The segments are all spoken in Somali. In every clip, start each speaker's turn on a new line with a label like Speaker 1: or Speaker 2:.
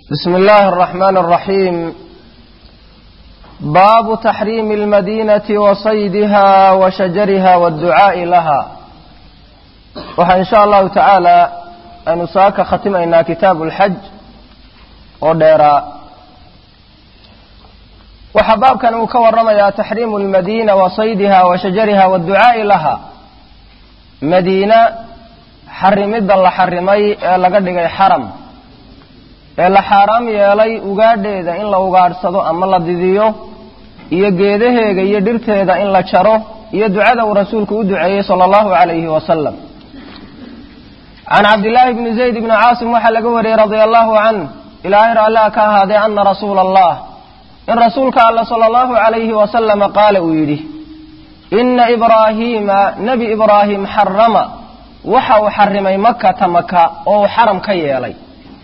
Speaker 1: بسم الله الرحمن الرحيم. باب تحريم المدينة وصيدها وشجرها والدعاء لها. وإن شاء الله تعالى أن ساك ختمنا كتاب الحج وديرا وحباب كانوا كورما يا تحريم المدينة وصيدها وشجرها والدعاء لها. مدينة حرمت الله حرمي لقد حرم la xaraam yeelay ugaadheeda in la ugaarsado ama la didiyo iyo geedaheega iyo dhirteeda in la jaro iyo ducada uu rasuulku u duceeyay sallallahu alayhi wa sallam. An Abdullah ibn Zayd ibn Asim waxa laga wariyay radiyallahu anhu ilaahi Allah ka haaday anna rasuulullah in rasuulka Allah sallallahu alayhi wa sallam qaala uu yiri inna ibrahima nabi ibrahim harrama waxa uu xarimay makkah oo xaram ka yeelay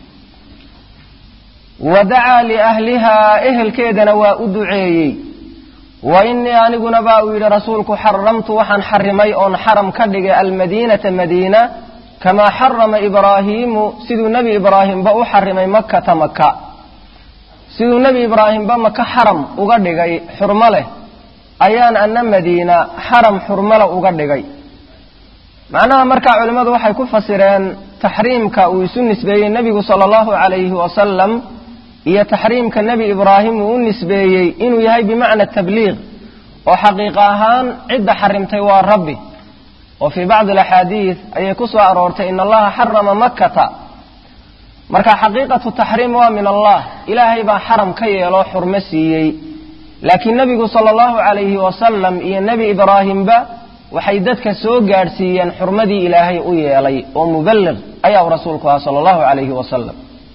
Speaker 1: ودعا لأهلها أهل كيدنا وأدعيي وإني أنقنا باوي رسولك حرمت وحن حرمي أن حرم كدق المدينة مدينة كما حرم إبراهيم سيدو نبي إبراهيم بأو حرمي مكة سيدو نبي إبراهيم بمكة حرم أقدق حرمله أيان أن مدينة حرم حرمله أقدق معناها مركع علماء وحي كفسرين تحريمك ويسن نسبي النبي صلى الله عليه وسلم هي تحريم كالنبي إبراهيم والنسبيي إنه يهي بمعنى التبليغ وحقيقة عدة حرمتي والربي وفي بعض الأحاديث أي كسوة أرورت إن الله حرم مكة مركا حقيقة التحريم ومن الله إلهي با حرم كي يلو حرمسيي لكن النبي صلى الله عليه وسلم إيه النبي إبراهيم با وحيدتك سوء قارسيا حرمدي إلهي أيالي ومبلغ أي رسولك صلى الله عليه وسلم.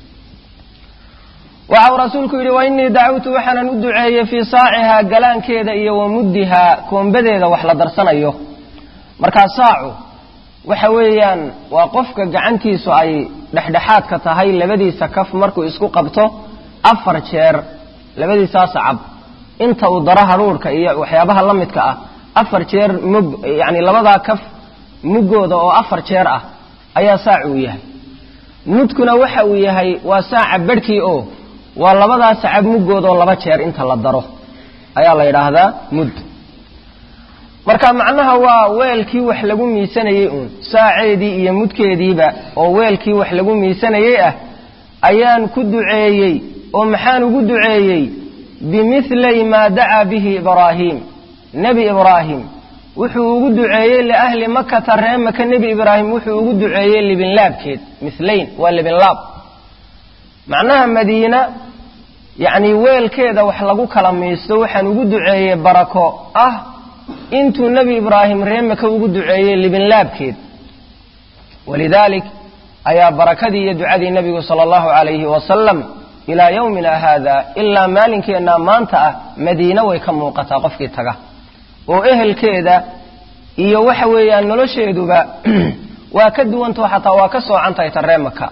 Speaker 1: وعو رسولك يقول وإني دعوت وحنا ندعي في صاعها قلان كيدا إيا ومدها كون بديدا وحلا درسنا إيوه مركا صاعو وحويا وقفك قعنتي سعي دحدحات كتاهي لبدي سكف مركو اسكو قبطو أفر شير لبدي ساسعب انت ودراها رورك إيا وحيابها اللمتك أفر شير يعني لبدا كف مقودا أو أفر شير أيا ساعو يهي مدكنا وحاو يهي وساعة بركي أو ولبدا ساعة مقودا ولبا شير انت لدرو أيا الله يراهدا مد marka macnaha waa weelkii wax lagu miisanayay saaceedii iyo mudkeediiba oo weelkii wax lagu miisanayay ayaan ku duceeyay oo maxaan ugu duceeyay bimithli ma daa bihi ibrahim nabi ibrahim wuxuu ugu duceeyay li ahli makkah tareemaka nabi ibrahim wuxuu ugu duceeyay libin laabkeed mithlayn waa libin laab macnaha madiina yani weelkeeda wax lagu kala miisto waxaan ugu duceeyay barako intuu nabi ibrahim reemaka ugu duceeyay libin laabkeed walidalik ayaa barakadii iyo ducadii nabiga sallallahu alayhi wa sallam ila yawmina hada illa maalinkeena maanta madiina way ka muuqataa qofkii taga oo ehelkeeda iyo waxa weeyaan nolosheeduba waa ka duwanto xataa waa ka soocantahay tareemaka.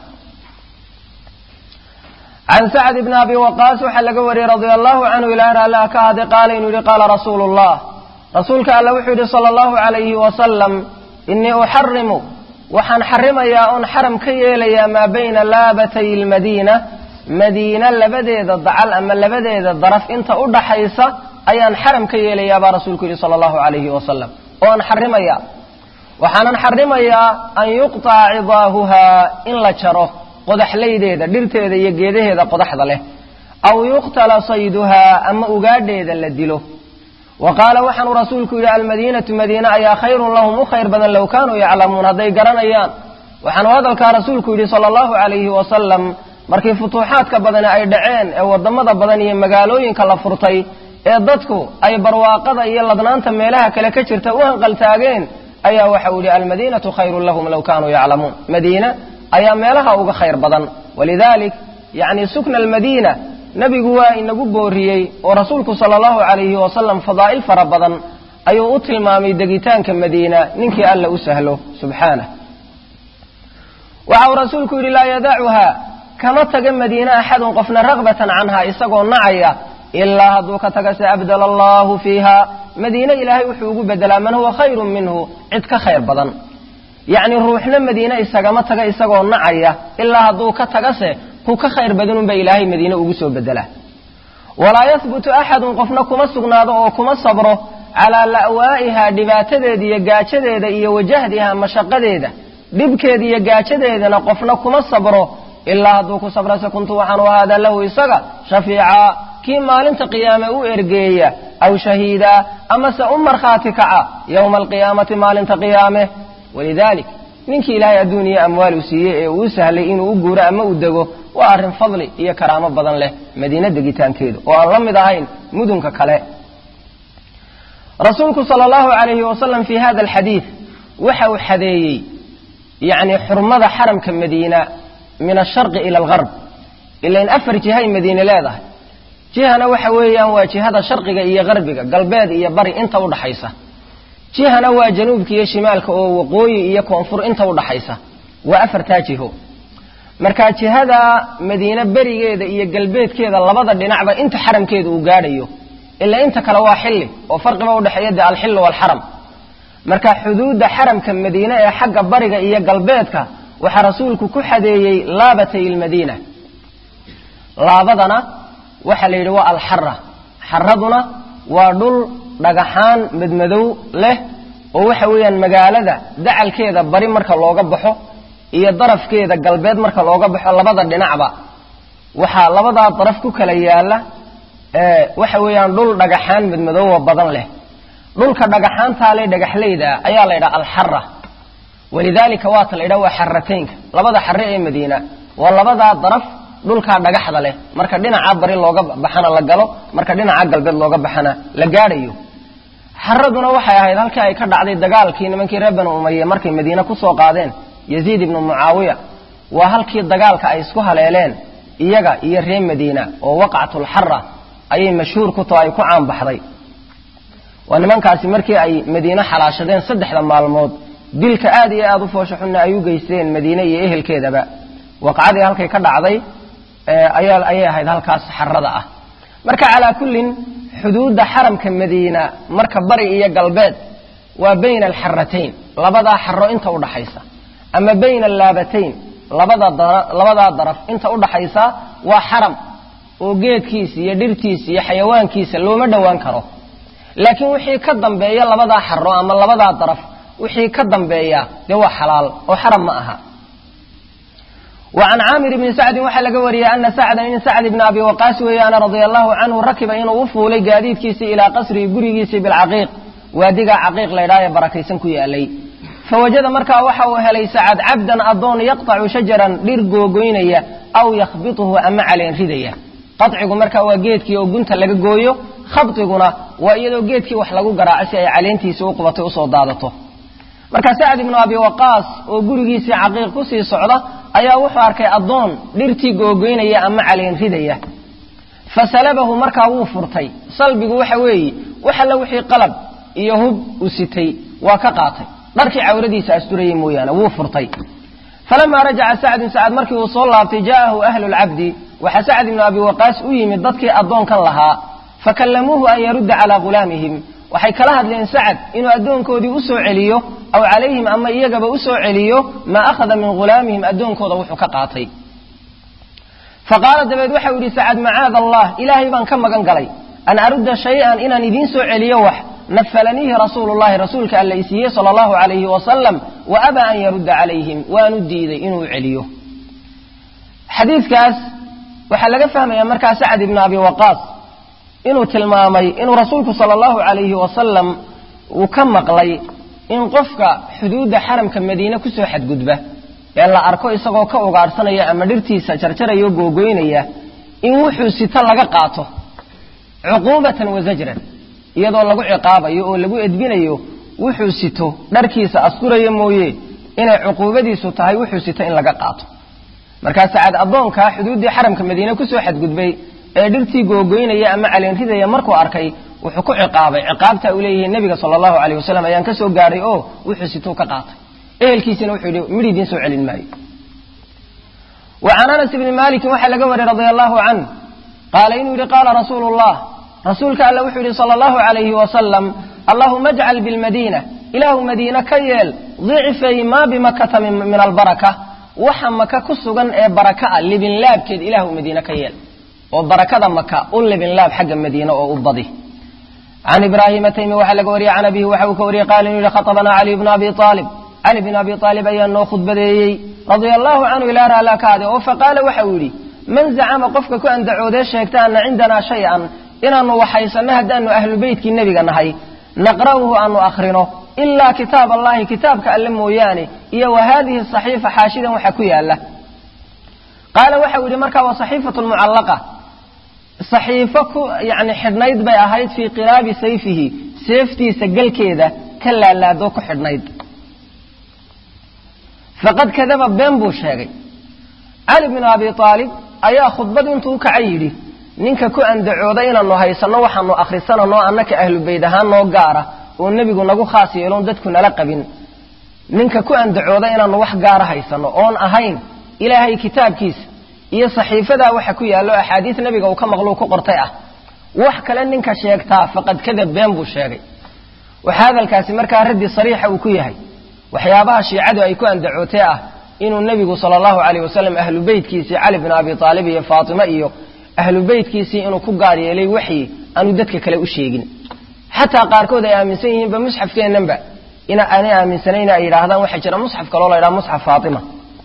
Speaker 1: عن سعد بن أبي وقاص وحلق وري رضي الله عنه إلى أن الله كهذا قال إنه قال رسول الله رسولك الله وحده صلى الله عليه وسلم إني أحرم وحن حرم يا أن حرم كيلي ما بين لابتي المدينة مدينة لبديد الضعال أما لبديد الضرف انت أرد حيثة أي حرم كيلي يا رسولك صلى الله عليه وسلم وأن حرم يا وحن حرم يا أن يقطع عضاهها إن لا شره قدح ليديدا ديرتيدا iyo geedaheeda qodaxda leh aw yuqtala sayduha ama ugaadheeda la dilo وقال وحن رسولك إلى المدينة مدينة أي خير لهم خير بدل لو كانوا يعلمون هذا يقرنيان وحن هذا رسولك إلى صلى الله عليه وسلم markii futuuxaadka badan ay dhaceen ee wadamada badan iyo magaalooyinka la furtay ee dadku ay barwaaqada iyo ladnaanta meelaha kale ka jirta u hanqal taageen ayaa waxa uu leeyahay almadinatu khayrun lahum law kanu ya'lamun madina ayaa meelaha uga khayr badan walidalik yani sukna almadina nabigu waa inagu booriyay oo rasuulku sallallahu alayhi wa sallam fadaa'il fara badan ayuu u tilmaamay degitaanka madiina ninkii alla u sahlo subhanahu wa rasuulku ila yad'uha kama taga madiina ahadun qofna ragbatan anha isagoo nacaya illa hadu ka taga sa abdalallahu fiha madiina ilaahay wuxuu ugu bedelaa man huwa khayrun minhu cid ka khayr badan يعني روحنا مدينة إساقما تغا إساقو نعيا إلا هدو كتغسي كخير بدن بإلهي مدينة وقسو بدله ولا يثبت أحد قفنا كما سقناده وكما صبره على لأوائها دباتديد قاتشديد وجهدها مشقديد دبكيد قاتشديد قفنا كما صبره إلا هدوك صبر سكنت وحن وهذا له إساق شفيعا كما لنت قيامه إرقية أو شهيدا أما سأمر خاتكا يوم القيامة ما لنت قيامه ولذلك منك إلهي الدنيا أموال سيئة وسهل إنه أقور أما أدقه وأرهم فضلي إيا كرامة بدن له مدينة دقيتان كيدو وأن لم يدعين مدنك كلاء رسولك صلى الله عليه وسلم في هذا الحديث وحو حديي يعني حرمة حرم كمدينة من الشرق إلى الغرب إلا إن أفر جهاي مدينة لا ذا جهنا وحويا وجهة الشرق إيا غربك قلباد إيا بري انت ودحيسة جهنا وجنوبك إيا شمالك وقوي إيا كونفور انت ودحيسة وأفر تاجهه marka jihada Madiina barigeeda iyo galbeedkeeda labada dhinacba inta xaramkeedu uu gaadhayo illa inta kala waa xilli oo farqiba u dhaxeeya al-xil wal haram marka xuduuda xaramka Madiina ee xagga bariga iyo galbeedka waxa rasuulku ku xadeeyay laabatay Madiina laabadana waxa la yiraahdo al-harra harraduna waa dhul dhagaxaan madmadow leh oo waxa weeyaan magaalada dacalkeeda bari marka looga baxo iyo darafkeeda galbeed marka looga baxo labada dhinacba waxa labada daraf ku kala yaala waxa weeyaan dhul dhagaxaan madmadow badan leh dhulka dhagaxaanta leh dhagaxleyda ayaa la yiraahdaa al-harra walidaalika waa la yiraahdaa harrateyn labada harre ee Madiina waa labada daraf dhulka dhagaxda leh marka dhinaca bari looga baxana la galo marka dhinaca galbeed looga baxana la gaarayo harraduna waxay ahayd halkii ay ka dhacday dagaalkii nimankii reer Banu Umayya markay Madiina ku soo qaadeen يزيد بن معاوية وهلكي الدقالك أي اسكوها ليلين إيجا إيرين مدينة ووقعة الحرة أي مشهور كتو أي كعام بحري وأنمان كاسي مركي أي مدينة حراشدين صدح لما الموت ديلك آدي أضفو شحنا أيوغا يسين مدينة إيهل كيدا با وقعدي هلكي كدا عضي أيال هيد هلكاس حرة مركا على كل حدود حرم كمدينة مركا بري إيا قلبات وبين الحرتين لبدا حرو انت ودحيسا أما بين اللابتين لبدا ضرف انت ودحيسا وحرم وجيد كيس يدير كيس يحيوان كيس لو ما دوان كرو لكن وحي كدنبيا لبدا حرو أما لبدا ضرف وحي كدنبيا ده حلال وحرم معها وعن عامر بن سعد وحل قوري أن سعد بن سعد بن أبي وقاص ويانا رضي الله عنه ركب إنه وفوا لي جاديد كيس إلى قصر قريس بالعقيق وادقى عقيق ليرايا بركيسن كوي علي فوجد مركا وحا وهلي سعد عبدا أظن يقطع شجرا لرقو قوينيا أو يخبطه أما علين فديا قطعه مركا وقيتك وقنت لقى قويو خبطقنا وإيدو قيتك وحلقو قراعسي علين تيسوق وتوصو دادته مركا سعد بن أبي وقاص وقرقيسي عقيق كسي صعدة أيا وحا أركي أظن لرتي قوينيا أما علين فديا فسلبه مركا وفرتي صلبه وحوي وحلو وحي قلب يهب وستي وكقاطي markii cawradiisa asturayay mooyana wuu furtay فلما رجع سعد markii uu soo laabtay jaahu ahlu al-abd wa Sa'd ibn Abi Waqqas u yimid dadkii adoonkan lahaa fakallamuhu an yurd ala ghulamihim waxay kala hadleen Sa'd inuu adoonkoodii u soo celiyo aw alayhim ama iyagaba u soo celiyo ma akhadha min ghulamihim adoonkooda wuxuu ka qaatay faqala dabad waxa uu yiri Sa'd ma'aad Allah ilaahi baan ka magan galay an arudda shay'an inaan idin soo celiyo wax نفلنيه رسول الله رسولك الليسيه صلى الله عليه وسلم وأبى أن يرد عليهم وندي إنه عليه حديث كاس وحلق فهم يا مركز سعد بن أبي وقاص إنه تلمامي إنه رسولك صلى الله عليه وسلم وكم مقلي إن قفك حدود حرم كمدينة كسو حد قدبة يلا أركو إساقو كأوغار سنة أما درتي سجرجر يوغو قوينية إن وحو ستلق قاته عقوبة وزجرا iyadoo lagu ciqaabayo oo lagu edbinayo wuxuu sito dharkiisa asturaya mooyee inay cuquubadiisu tahay wuxuu sito in laga qaato marka Sa'd adoonka xuduudii xaramka Madiina ku soo xadgudbay ee dhirtii googoynaya ama caleen ridaya markuu arkay wuxuu ku ciqaabay ciqaabta uu leeyahay nabiga sallallahu alayhi wasallam ayaan ka soo gaaray oo wuxuu sito ka qaatay ehelkiisina wuxuu yiri mididin soo celin maayo وعن أنس بن مالك وحل قوري رضي الله عنه قال إنه قال رسول الله رسولك الله وحده صلى الله عليه وسلم اللهم اجعل بالمدينة إله مدينة كيل ضعفي ما بمكة من البركة waxa maka ku sugan ee baraka libin laabkeed ilaahu madiina ka yeel oo barakada maka u libin laab xagga madiina oo u badi عن إبراهيم التيمي وحلق وري عن أبيه وحوك وري قال إنه خطبنا علي بن أبي طالب علي بن أبي طالب أي أنه خطبة رضي الله عنه إلى رأى كاده فقال وحولي من زعم قفك أن دعوده شيكتا أن عندنا شيئا إن أنه وحيسنها دأنه أهل بيتك النبي قنهي نقرأه أنه أخرنه إلا كتاب الله كتاب كألمه يعني إيه وهذه الصحيفة حاشدا وحكويا له قال وحولي مركا وصحيفة المعلقة صحيفك يعني حدنيد بي أهيد في قراب سيفه سيفتي سجل كيدا كلا لا دوك حدنيد فقد كذب بينبو شاقي علي بن أبي طالب أيا خطبة انتو كعيدي نينك كو أن دعودين أنه هيسانو وحنو أخرسان أنه أنك أهل بيدهان نو قارة والنبي قلنا قو خاصي يلون دادكو نلقبين نينك كو أن دعودين أنه وح قارة هيسانو أون أهين إلهي كتاب كيس iyo saxiifada waxa ku yaalo ahadiis nabiga uu ka maqlo ku qortay ah wax kale ninka sheegta faqad kadab been buu sheegay waxa halkaasi marka radi sariixa uu ku yahay waxyaabaha shiicadu ay ku andacootay ah inuu nabigu sallallahu alayhi wasallam ahlu beedkiisa Ali ibn Abi Talib iyo Fatima iyo ahlu beedkiisa inuu ku gaar yeelay wixii aanu dadka kale u sheegin hatta qaarkood ay aaminsan yihiin ba musxafkeenanba ina aanay aaminsanayna ay yiraahdaan waxa jira musxaf kale oo la yiraahdo musxaf Fatima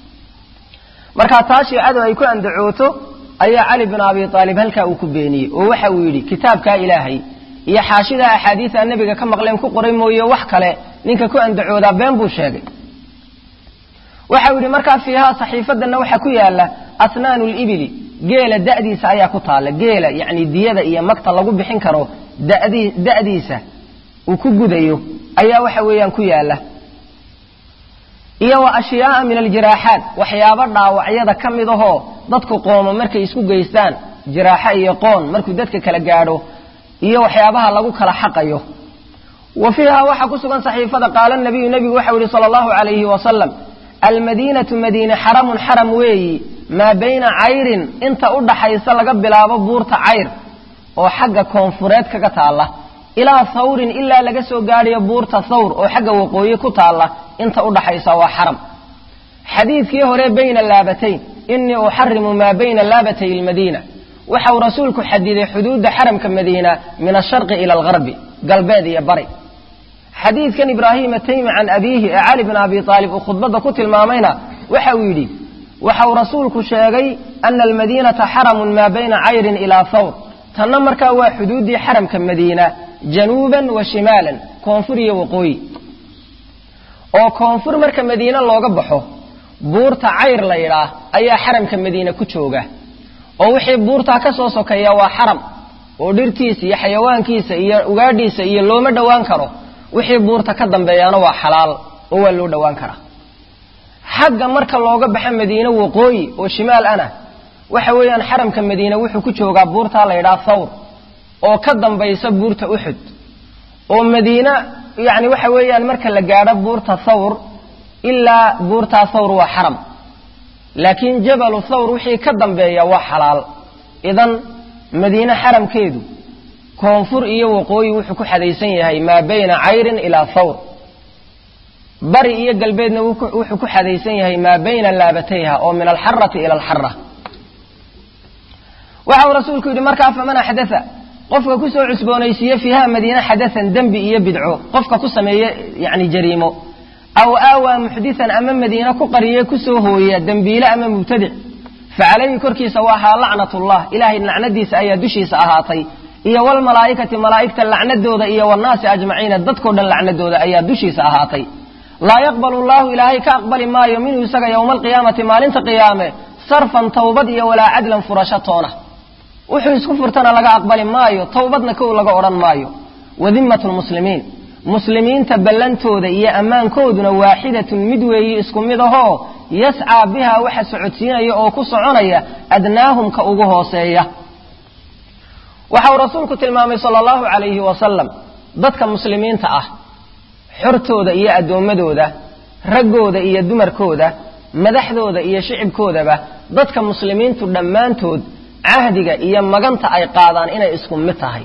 Speaker 1: marka taasi cadu ay ku andacooto ayaa Ali ibn Abi Talib halka uu ku beeniyay oo waxa uu yiri kitaabka Ilaahay iyo xaashida ahadiisa nabiga ka maqleen ku qoray mooyo wax kale ninka ku andacooda been buu sheegay waxa uu yiri marka fiiha saxiifadana waxa ku yaala asnaanul ibli geela da'diisa ayaa ku taala geela yaani diyada iyo magta lagu bixin karo da'diisa uu ku gudayo ayaa waxa weeyaan ku yaala iyo ashyaa min aljiraahat waxyaaba dhaawacyada kamidaho dadku qoomo markay isku geystaan jiraaxa iyo qoon markuu dadka kala gaadho iyo waxyaabaha lagu kala xaqayo وفيها waxa ku sugan saxiifada qaal nabi waxa uu sallallahu alayhi wa sallam almadinatu madina haramun haram weeyi ma bayna ayrin inta u dhaxaysa laga bilaabo buurta ayr oo xagga koonfureed kaga taala ila thawrin illa laga soo gaariyo buurta thawr oo xagga waqooyi ku taala inta u dhaxaysa waa haram xadiidkii hore bayna laabatayn inni uharrimu ma bayna laabatay almadina waxa uu rasuulku xadiday xuduudda haramka madiina min ash-sharq ila al-gharb galbeed iyo bari حديث كان إبراهيم التيمي عن أبيه علي بن أبي طالب وخطبة كتل مامينا وحويلي وحو رسولك شاغي أن المدينة حرم ما بين عير إلى ثور تنمر كوا حدود حرم كمدينة جنوبا وشمالا كونفرية وقوي أو كونفر مركا مدينة الله قبحه بورتا عير ليرا أي حرم كمدينة كتشوغة أو وحي بورتا كسوسو كيا وحرم وديرتيس يا حيوان كيس يا وغاديس يا لوما دوان كرو wixii buurta ka dambeeyana waa xalaal oo waa loo dhawaan kara xagga marka looga baxay Madiina waqooyi oo shimaal ana waxa weeyaan xaramka Madiina wuxuu ku joogaa buurta la yiraahdo Thawr oo ka dambaysa buurta Uhud oo Madiina yaani waxa weeyaan marka la gaaro buurta Thawr ilaa buurta Thawr waa xaram laakiin jabal Thawr wixii ka dambeeya waa xalaal idan Madiina xaramkeedu كونفر إيه وقوي وحكو حديثين يهي ما بين عير إلى ثور بري إيه قلبيدنا وحكو حديثين يهي ما بين اللابتيها أو من الحرة إلى الحرة وعو رسولك يقول مركا فمن حدث قفك كسو عسبونيسية فيها مدينة حدثا دنبي إيه بدعو قفك كسو يعني جريمو أو آوى محدثا أمام مدينة كقرية كسو هوية دنبي لا أمام مبتدع فعليه كركي سواها لعنة الله إلهي اللعنة دي سأيا دشي سأهاطي iyo wal malaa'ikata la'nadooda iyo wanaas ajmaciina dadkoo dhan la'nadooda ayaa dushiisa ahaatay la yaqbalu Allahu ilaahi ka aqbali maayo minhu isaga yawmal qiyaamati maalinta qiyaame sarfan tawbad iyo wala adlan furashatoona wuxuu isku furtana laga aqbali maayo tawbadna koo laga oran maayo wadimmatul muslimiin muslimiinta ballantooda iyo ammaankooduna waaxidatun mid weeyi isku mid ahoo yas'a biha waxa socodsiinaya oo ku soconaya adnaahum ka ugu hooseeya waxa rasuulku tilmaamay sallallahu alayhi wa sallam dadka muslimiinta ah xurtooda iyo adoomadooda ragooda iyo dumarkooda madaxdooda iyo shicibkoodaba dadka muslimiintu dhamaantood ahdiga iyo maganta ay qaadaan inay isku mid tahay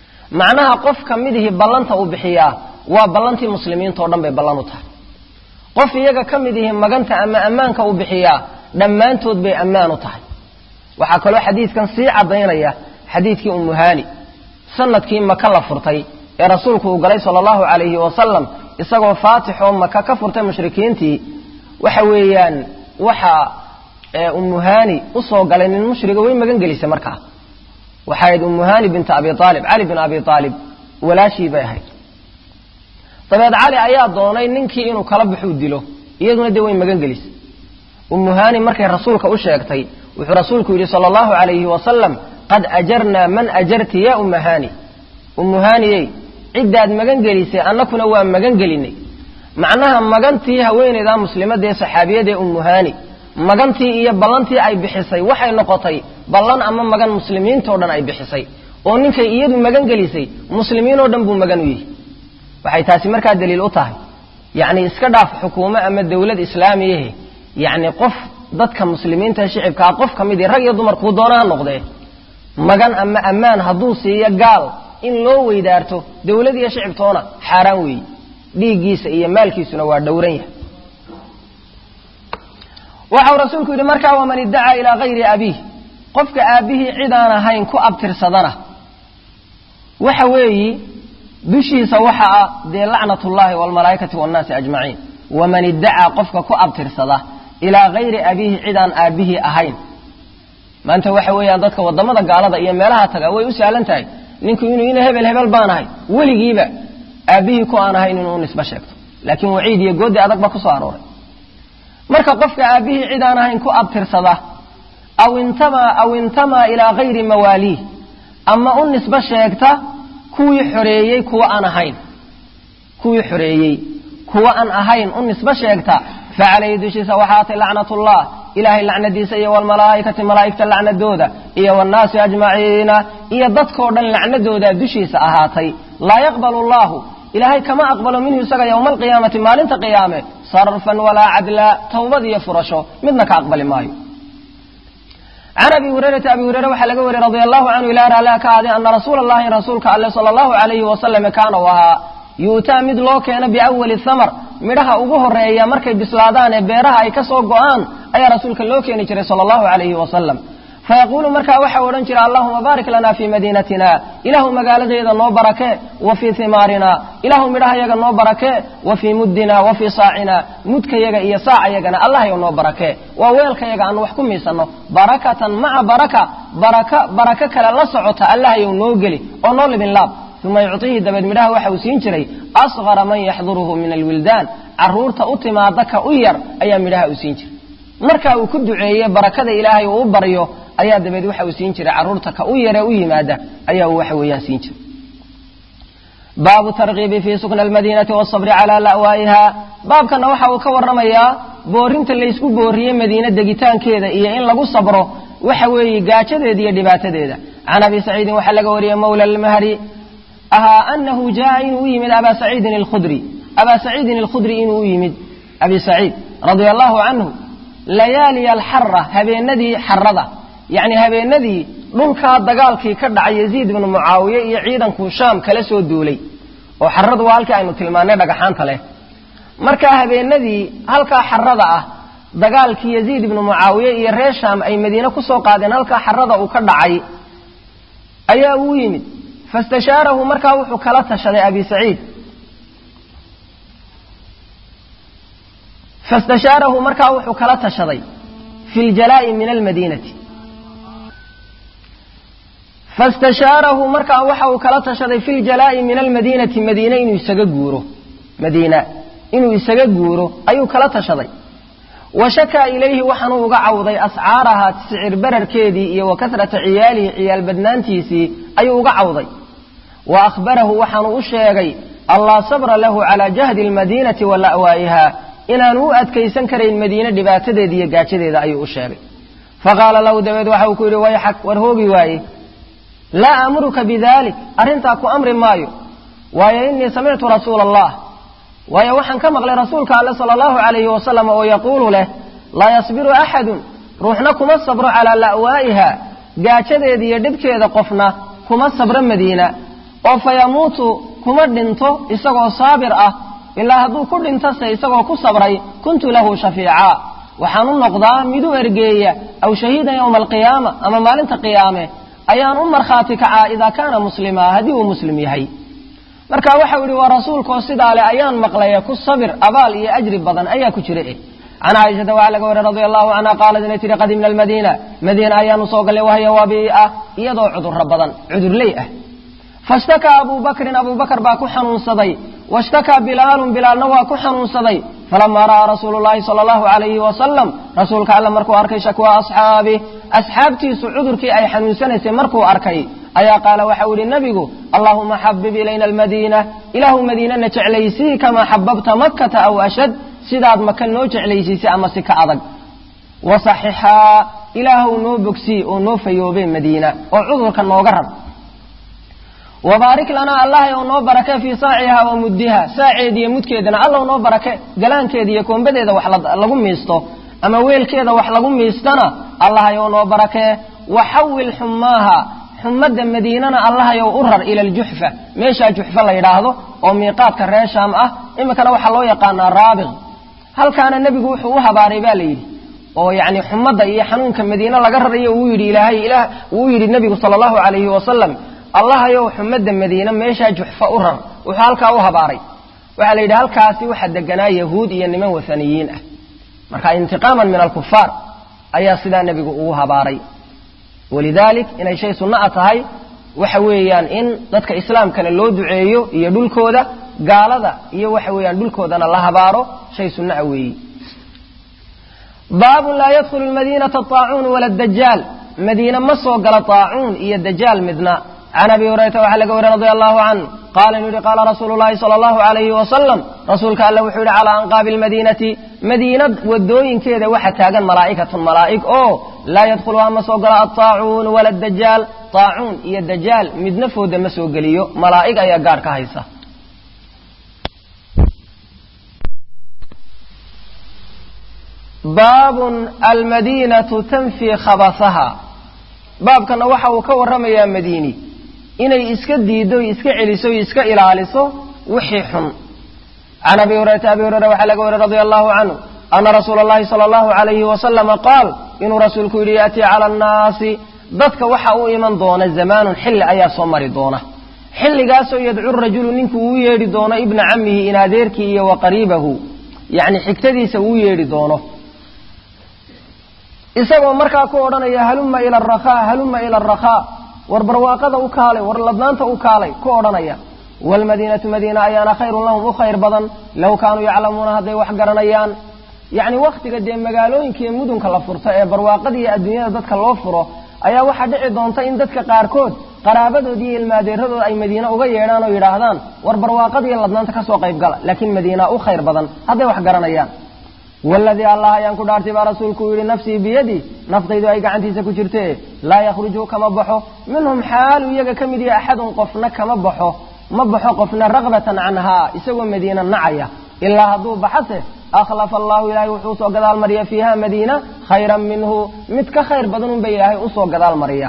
Speaker 1: macnaha qof kamidii ballanta uu bixiyaa waa ballantii muslimiinta oo dhan bay ballan u tahay qof iyaga ka mid yihiin maganta ama ammaanka u bixiyaa dhammaantood bay ammaan u tahay waxaa kaloo xadiidkan sii cadaynaya xadiidkii ummu haani sanadkii maka la furtay ee rasuulku uu galay sallallahu alayhi wasallam isagoo faatix oo maka ka furtay mushrikiintii waxa weeyaan waxa ummu haani u soo galay nin mushriga way magan gelisay markaa waxayd ummu haani bint abi talib ali bin abi talib walaashii bay ahayd dabeed cali ayaa doonay ninkii inuu kala baxo dilo iyaduna de way magan gelisay ummu haani markay rasuulka u sheegtay wuxuu rasuulku yiri sallallahu alayhi wasallam qad ajarna man ajarti ya ummu haani ummu haani cidaad magan gelisay annakuna waa magan gelinay macnaha magantii haweeneyda muslimadda ee saxaabiyada ee ummu haani magantii iyo ballantii ay bixisay waxay noqotay ballan ama magan muslimiinta oo dhan ay bixisay oo ninkay iyadu magan gelisay muslimiin oo dhan buu magan u yahay waxay taasi markaa daliil u tahay yaani iska dhaaf xukuumo ama dawlad islaamiyeeh yaani qof dadka muslimiinta shicibka qof kamid rag iyo dumar ku doonaa noqday magan ama ammaan haduu siiyo gaal in loo weydaarto dawlad iyo shicibtoona xaraan weey dhiigiisa iyo maalkiisuna waa dhowran yahay waxa rasuulku yiri markaa waman iddaa ila ghayri abihi qofka aabihi cidaan ahayn ku abtirsadana waxa weeyi bishiisa waxa de la'natullahi wal malaa'ikati wan naas ajma'in waman iddaa qofka ku abtirsada ila ghayri abihi cidaan aabihi ahayn maanta waxa weeyaan dadka wadamada gaalada iyo meelaha taga way u saalan tahay ninku inuu hebel baanahay waligiiba aabihi ku aan ahayn inuu nisba sheegto laakiin waciid iyo goodi adag ba ku soo arooray marka qofka aabihi cid aan ahayn ku abtirsada aw intama ila ghayri mawali amma un nisba sheegta kuwii xoreeyay kuwa aan ahayn kuwa aan ahayn un nisba sheegta fa'alayhi dushisa waxaat la'natullah ilahi la'nadiisa iyo wal malaa'ikati malaa'ikta la'nadooda iyo wan naas ajma'iina iyo dadkoo dhan la'nadooda dushisa ahaatay la yaqbalu allah ilahi kama aqbalo minhu isaga yawmal qiyaamati maalinta qiyaame sarfan wala adla tawbadiya furasho midna ka aqbali maayo عن أبي هريرة وحلقه رضي الله عنه إلى رأى كاذي أن رسول الله صلى الله عليه وسلم كان وها يؤتى مدلو كان بأول الثمر مدها أبوه الرئي مركب بسلادان بيرها أي كسو قوان أي رسولك اللو كان صلى الله عليه وسلم فيقول مركا وحا ورنجر اللهم بارك لنا في مدينتنا إله مقالة إذا نو بركة وفي ثمارنا إله مدها يغا نو بركة وفي مدنا وفي صاعنا مدك يغا إيا صاع يغا الله يغا بركة وويلك يغا أنو وحكم يسانو بركة مع بركة كلا لسعوتا الله يغا نوغلي ونول بن لاب ثم يعطيه دبد مدها وحا وسينجري أصغر من يحضره من الولدان عرورتا أتما دكا أير أيام مدها وسينجري marka uu ku duceeyay barakada ilaahay oo bariyo ayaa dabeed waxa uu siin jiray caruurta ka u yare u yimaada ayaa waxa weeyaan siin jiray baabu targhibi fi sukn al-madinati was-sabr ala la'waiha baabkana waxa uu ka warramayaa boorinta la isku booriyay madiina degitaankeeda iyo in lagu sabro waxa weeyii gaajadeeda iyo dhibaatadeeda ana abi sa'id waxa laga wariyay mawla al-mahri aha annahu jaa inuu yimid aba sa'id al-khudri inuu yimid abi sa'id radiyallahu anhu ليالي الحرة هبيندي حرده يعني هبيندي دولكا دغالكي كدعay يزيد بن معاويه iyo ciidanku shaam kala soo duulay oo xarradu halka aynu tilmaanay dhagaxaanta leh marka habeenadii halka xarrada ah dagaalkii يزيد بن معاويه iyo reer shaam ay madiina ku soo qaadeen halka xarrada uu ka dhacay ayaa uu yimid fastashaarahu marka wuxuu kala tashaday abi saciid فاستشاره مركا وحو كلا تشدي في الجلاء من المدينة فاستشاره مركا وحو كلا تشدي في الجلاء من المدينة مدينة إنو يسججوره أيو كلا تشدي وشكى إليه وحنو قعوضي أسعارها تسعر برر كيدي وكثرة عيال بدنانتيسي أيو قعوضي وأخبره وحنو الشيغي الله صبر له على جهد المدينة واللأوائها inaan u adkaysan karayn madiina dhibaatadeeda iyo gaajadeeda ayuu u sheegay faqala law daweed waxa uu ku yiri way xaq war hoobi waaye la amruka bidalik arinta ku amri maayo waaye inni sami'tu rasuulallah waaye waxaan ka maqlay rasuulka Allah sallallahu alayhi wasallam oo yaqulu leh la yasbiru ahad ruuxna kuma sabro ala la'waiha gaajadeeda iyo dhibkeeda qofna kuma sabro madiina oo fayamuutu kuma dhinto isagoo saabir ah ilaa hadduu ku dhintase isagoo ku sabray kuntu lahu shafiica waxaan u noqdaa mid u ergeeya aw shahiidan yowma alqiyaama ama maalinta qiyaame ayaan u markhaati kacaa idaa kaana muslima haddii uu muslim yahay marka waxau yidhi waa rasuulkoo sidaa le ayaan maqlaya ku sabir abaal iyo ajri badan ayaa ku jira can caaishata waxaa laga wariy radia allahu canha qaalat inay tihi qadimna almadiina madiina ayaanu soo gallay wahya wabii'ah iyadoo cudurro badan cudurley ah faishtakaa abuu bakrin abuu bakr baa ku xanuunsaday waishtakaa bilaalun bilaalna waa ku xanuunsaday falamaa ra'aa rasuulu llaahi sala allahu calayhi wasalam rasuulka alla markuu arkay shakwaa asxaabih asxaabtiisu cudurkii ay xanuunsanaysay markuu arkay ayaa qaala waxau yidhi nebigu allaahuma xabib ilayna almadiina ilaahu madiinana jeclaysii kamaa xababta makkata aw ashad sidaad maka noo jeclaysiisay ama si ka adag wasaxixaa ilaahu noo bogsii oo noo fayoobay madiina oo cudurka nooga rar wabaarik lanaa allahay ou noo barake fii saacihaa wa muddiha saaceediiyo mudkeedana allaw noo barake galaankeeda iyo koombadeeda wax lagu miisto ama weelkeeda wax lagu miistana allahay ou noo barakee waxawil xumaaha xumadda madiinana allahayow u rar ila aljuxfa meeshaa juxfa la yidhaahdo oo miiqaadka reer shaam ah iminkana waxaa loo yaqaanaa raabiq halkaana nebigu wuxuu u habaaray baa la yidhi oo yacni xumadda iyo xanuunka madiine laga rarayo uu yidhi nebigu sala allahu calayhi wasalam allahayow xumadda madiine meeshaa juxfa u rar wuxuu halkaa u habaaray waxaa la yidhi halkaasi waxaa deganaa yahuud iyo niman wathaniyiin ah marka intiqaaman min alkufaar ayaa sidaa nebigu ugu habaaray walidaalik inay shay sunna'a tahay waxa weeyaan in dadka islaamkana loo duceeyo iyo dhulkooda gaalada iyo waxa weeyaan dhulkoodana la habaaro shay sunna'a weeyi baabun laa yadkhulu lmadiinata طaacuun wala dajaal madiine ma soo gala طaacuun iyo dajaal midna can abi hurayrata waxaa laga wariy radia allahu canh qaala inuu yihi qaala rasuulu llahi sala allahu calayhi wasalam rasuulka alle wuxuu yihi calaa anqaabi almadiinati madiina wadooyinkeeda waxa taagan malaa'ikatun malaa'ig oo laa yadkhuluhaa ma soo gala aطaacuun wala dajaal طaacuun iyo dajaal midna fooda ma soo geliyo malaa'ig ayaa gaar ka haysa baabun almadiinatu tanfii khabasaha baabkana waxa uu ka warramayaa madiini inay iska diido iska celiso iska ilaaliso wixii xun can abi hurayrata abi hurayra waxaa laga wariy radia allahu canhu ana rasuula allahi sala allahu calayhi wasalama qaal inuu rasuulku yidhi ya'tii cala annaasi dadka waxa u iman doona zamaanun xilli ayaa soo mari doona xilligaasoo yadcu rajulu ninku uu yeedhi doono ibna cammihi in adeerkii iyo wa qariibahu yacni xigtadiisa uu yeedhi doono isagoo markaa ku odhanaya halumma ila arakhaa halumma ila arakhaa war barwaaqada u kaalay war ladnaanta u kaalay ku odhanaya waalmadiinatu madiina ayaana khayrun lahum u khayr badan low kaanuu yaclamuuna hadday wax garanayaan yacni wakhtiga dee magaalooyinka iyo mudunka la furto ee barwaaqada iyo adduunyada dadka loo furo ayaa waxaa dhici doonta in dadka qaarkood qaraabadood iyo ilmaadeeradooda ay madiine uga yeedhaan oo yidhaahdaan war barwaaqada iyo ladnaanta ka soo qayb gala laakiin madiina u khayr badan hadday wax garanayaan waladii allah ayaan ku dhaartay baa rasuulku uu yidhi nafsii biyadii naftaydu ay gacantiisa ku jirte laa yakhruju kama baxo minhum xaalu iyaga ka mid yahay axadun qofna kama baxo ma baxo qofna raqbatan canhaa isagoo madiina nacaya ilaa hadduu baxase akhlafa allahu ilaahay wuxuu usoo gadaal mariya fiiha madiina khayran minhu mid ka khayr badan unba ilaahay usoo gadaal mariya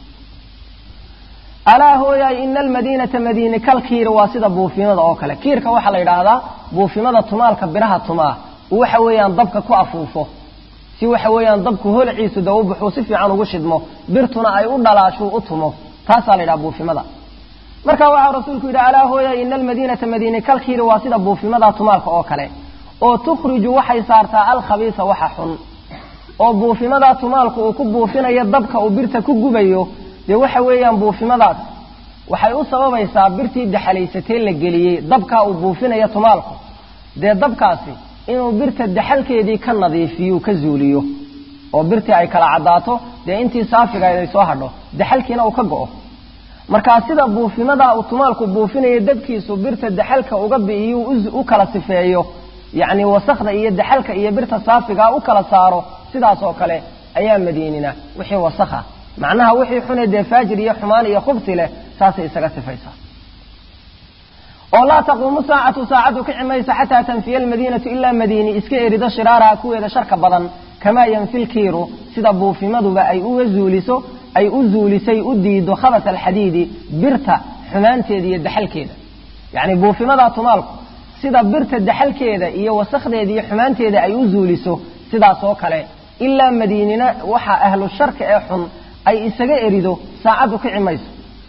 Speaker 1: alaa hooyaay ina almadiinata madiini kalkiira waa sida buufinada oo kale kiirka waxaa la yidhaahdaa buufinada tumaalka biraha tumaa waxa weeyaan dabka ku afuufo si waxa weeyaan dabku holciisu dawbuxu si fiican ugu shidmo birtuna ay u dhalaasho u tumo taasaa la yidhaha buufimada marka waxaa rasuulku yidhi alaa hooya ina almadiinata madiina kalkiiri waa sida buufimada tumaalka oo kale oo tukhriju waxay saartaa alkhabiisa waxa xun oo buufimada tumaalku uu ku buufinayo dabka uu birta ku gubayo dee waxa weeyaan buufimadaas waxay u sababaysaa birtii daxalaysatay la geliyey dabka uu buufinayo tumaalku dee dabkaasi inuu birta daxalkeedii ka nadiifiyo ka zuuliyo oo birtii ay kala cadaato dee intii saafiga ay soo hadho daxalkiina uu ka go'o markaa sida buufimada uu tumaalku buufinayo dabkiisu birta daxalka uga bi'iyo u kala sifeeyo yacni wasakhda iyo daxalka iyo birta saafiga u kala saaro sidaas oo kale ayaa madiinina wixii wasakha macnaha wixii xune dee faajir iyo xumaan iyo khubsi leh saasay isaga sifaysaa oo laa taquumu saacatu saacadu kici maysa xataa tanfiya almadiinatu ilaa madiini iska erido shiraaraha kuweeda sharka badan kamaa yanfi lkiiru sida buufimaduba ay uga zuuliso ay u zuulisay u diido khabas alxadiidi birta xumaanteeda iyo daxalkeeda yacni buufimada tumaalku sida birta daxalkeeda iyo wasakdeeda iyo xumaanteeda ay u zuuliso sidaas oo kale ilaa madiinina waxa ahlu sharka ee xun ay isaga erido saacadu kici mayso.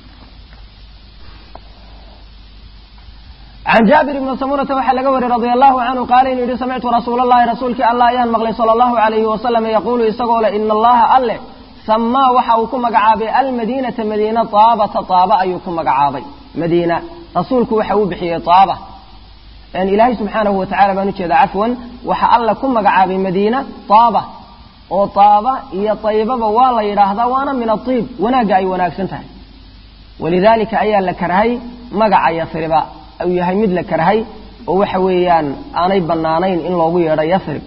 Speaker 1: عن جابر بن سمرة وحل قوري رضي الله عنه قال إني سمعت رسول الله رسولك الله أيان مغلي صلى الله عليه وسلم يقول يسقول إن الله أله سما وحوكم مقعابي المدينة مدينة طابة أيكم مقعابي مدينة رسولك وحو بحي طابة يعني إلهي سبحانه وتعالى بانوشي عفوا وحا الله كم مقعابي مدينة طابة وطابة هي طيبة والله يراهضا وانا من الطيب وناقعي وناكسنتها ولذلك أيان لكرهي مقعي يثربا أو يهي مد لكرهي وحويان آني بنانين إن لو يرى يثرب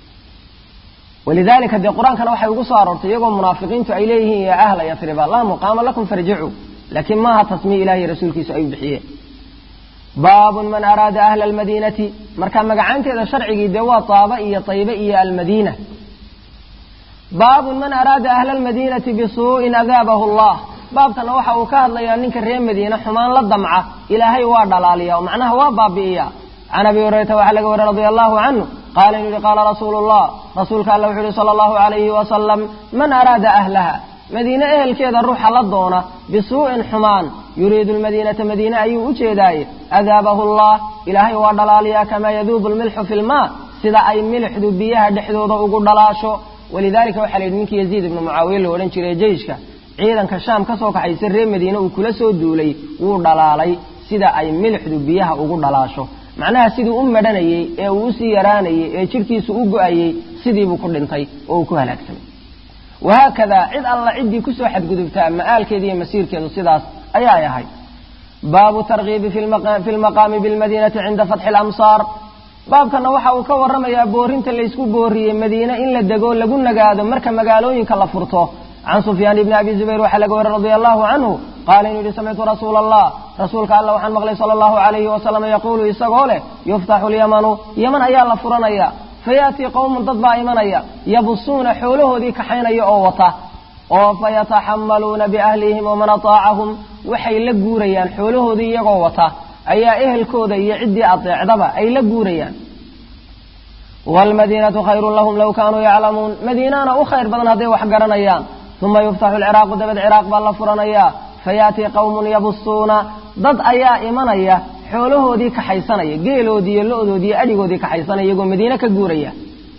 Speaker 1: ولذلك هذا القرآن كان وحي قصار يقول منافقين إليه يا أهل يثرب الله مقام لكم فرجعوا لكن ما تسمي إلهي رسولك سأيب بحيه باب من أراد أهل المدينة مركان مقعانك إذا شرعي دوا طابئية طيبئية المدينة باب من أراد أهل المدينة بسوء أذابه الله باب كان وحا وكاد ليانك الرين مدينة حمان للضمعة إلهي وادلالية ومعناها وابابئية عن أبي هريرة وحلق رضي الله عنه قال رسول الله رسولك الله صلى الله عليه وسلم من أراد أهلها مدينة أهل كذا الروح للضونة بسوء حمان يريد المدينة مدينة أي وجهداي أذابه الله إلهي وادلالية كما يذوب الملح في الماء سذا أي ملح ذبيها دحدود وقل دلاشو ولذلك وحلق منك يزيد بن معاويل ولنشري جيشك ciidanka shaam ka soo kaxaysay reer madiina uu kula soo duulay uu dhalaalay sida ay milixdu biyaha ugu dhalaasho macnaha sidii u madhanayay ee uu si yaraanayay ee jirkiisu u go'ayay sidii buu ku dhintay oo uu ku halaagsamay وهكذا عد الله عدي كسو حد قدبتها مآلكيدي مسيركيدو سداس أيا هاي باب ترغيب في المقام بالمدينة عند فتح الأمصار باب كان وحا وكورم يا بورينتا اللي يسكو بوري مدينة إن لدقول لقلنا قادم مركا مقالوين كلا فرطوه عن سفيان بن أبي الزبير وحلق رضي الله عنه قال إني سمعت رسول الله رسولك الله وحن مغلي صلى الله عليه وسلم يقول يسقوله يفتح اليمن يمن أيا لفرنيا فيأتي قوم تطبع يمنيا يبصون حوله ذي كحين يؤوطه فيتحملون بأهلهم ومن أطاعهم وحي لقوريان حوله ذي يقوطه أيا إهل كوذي يعدي أطيع دبا أي لقوريان والمدينة خير لهم لو كانوا يعلمون مدينة أخير بدن هذه وحقرنيان ثم يفتح العراق دبد عراق بالله فرنيا فياتي قوم يبصون ضد أيا إيمانيا حوله ذي كحيسانيا قيلو دي اللؤذو دي أدقو ذي كحيسانيا يقول مدينة كقوريا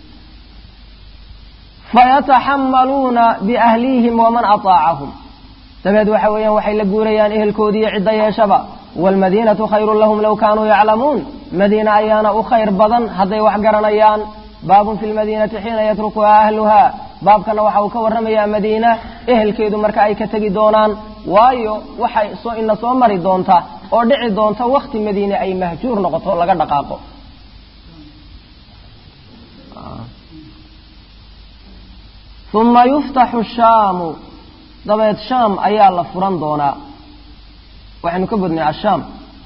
Speaker 1: فيتحملون بأهليهم ومن أطاعهم تبد وحويا وحي لقوريا إهل كودي عديا شبا والمدينة خير لهم لو كانوا يعلمون مدينة أيانا أخير بدن هذي وحقرنيان باب في المدينة حين يتركها أهلها باب كان وحاو كورميا مدينة إهل كيدو مركا أي كتغي دونان وايو وحي إن صومري دونتا أو دعي دونتا وقت مدينة أي مهجور نقطه لغا دقاقو ثم يفتح الشام ضبيت شام أيا الله فران دونا وحن كبدنا الشام